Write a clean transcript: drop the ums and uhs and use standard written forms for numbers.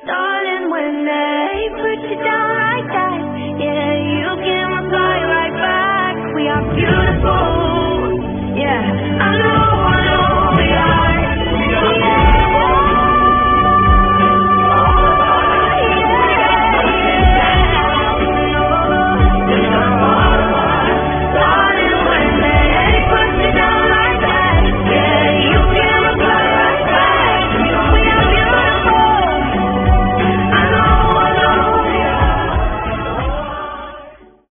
Darling, when they put you down like that, yeah, you can reply right back. We are beautiful.